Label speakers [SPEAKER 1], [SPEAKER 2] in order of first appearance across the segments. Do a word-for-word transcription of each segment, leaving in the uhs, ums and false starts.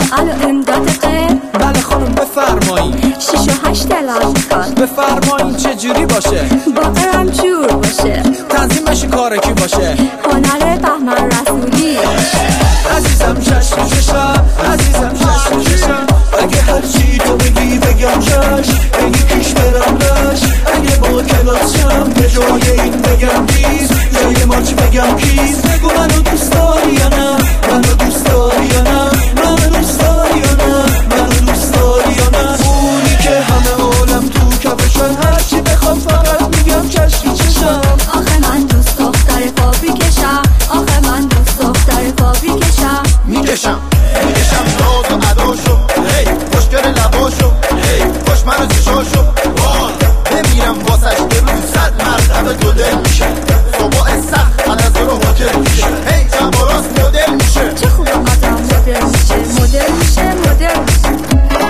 [SPEAKER 1] الو امداد غیر.
[SPEAKER 2] بله خانم بفرمایید.
[SPEAKER 1] شیش و هشت دلم میخواد.
[SPEAKER 2] بفرمایید چه جوری باشه؟
[SPEAKER 1] باقرم جور باشه.
[SPEAKER 2] تنظیمش کار کی باشه؟
[SPEAKER 1] هنر بهمن رسولی.
[SPEAKER 2] عزیزم شش و ششم، عزیزم شش و ششم.
[SPEAKER 3] اگه هرچی تو بگی بگم چش، اگه پیش برم رش، اگه با کلاس شم به جای این بگم بیز، جای ماچ بگم کیز. بگو منو دوست داری یا نه، منو دوست داری یا نه، منو دوست داری یا نه، منو دوست داری یا نه. اونی که همه عالم تو کفشن، هرچی بخوام فقط میگم چشمی چشم.
[SPEAKER 1] آخه من دوست دختر پاپی کشم، آخه من دوست دختر پاپی کشم.
[SPEAKER 4] میکشم میکشم ناز و عداشو، هی خوشگر لباشو، هی خوش منو چشاشو. بمیرم واسش به روز صد مرتبه دو دل میشه. صبح سخت بعد از رو هتل میشه. هی جمع و راست مدل میشه.
[SPEAKER 1] چه خوب آدم مدل میشه، مدل میشه، مدل میشه.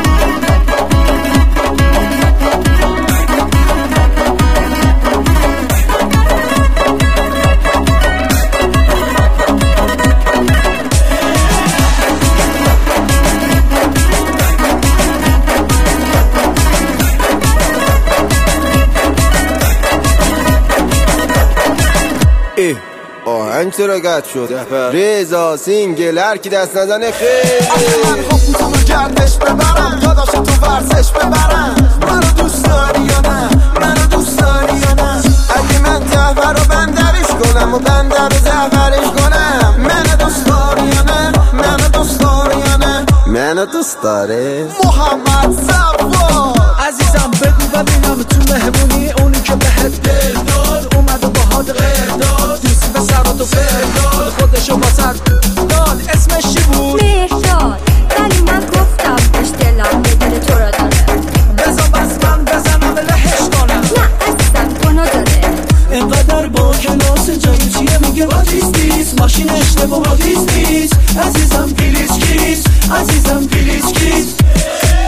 [SPEAKER 4] آهنگ چرا قطع شد؟ رضا سینگل هر کی دست نزنه خیلی.
[SPEAKER 3] آخه من خوب میتونم گردش ببرم، داداش تو ورزش ببرم. منو دوست داری یا نه، منو دوست داری یا نه.
[SPEAKER 4] اگه من زهور رو بندرش کنم و بندر رو زهورش کنم. منو دوست داری یا نه، منو دوست داری یا نه، منو دوست داره
[SPEAKER 3] محمد صفا.
[SPEAKER 2] عزیزم بگو ببینم تو مهمونی اونی که بهت دل داد اومد و باهات غیر داد. دوستی به سرات و فرداد خودشو با سر داد. اسمش چی بود؟
[SPEAKER 1] مهرداد. ولی من گفتم بهش دلم به دل تو را داره.
[SPEAKER 2] بزا بس من بزنم لهش کنم.
[SPEAKER 1] نه عزیزم گناه داره.
[SPEAKER 3] اینقدر با کلاس جایی چیه میگه واتیز دیس. ماشین اشتباه واتیز دیس. عزیزم پلیز کیس، عزیزم پلیز کیس.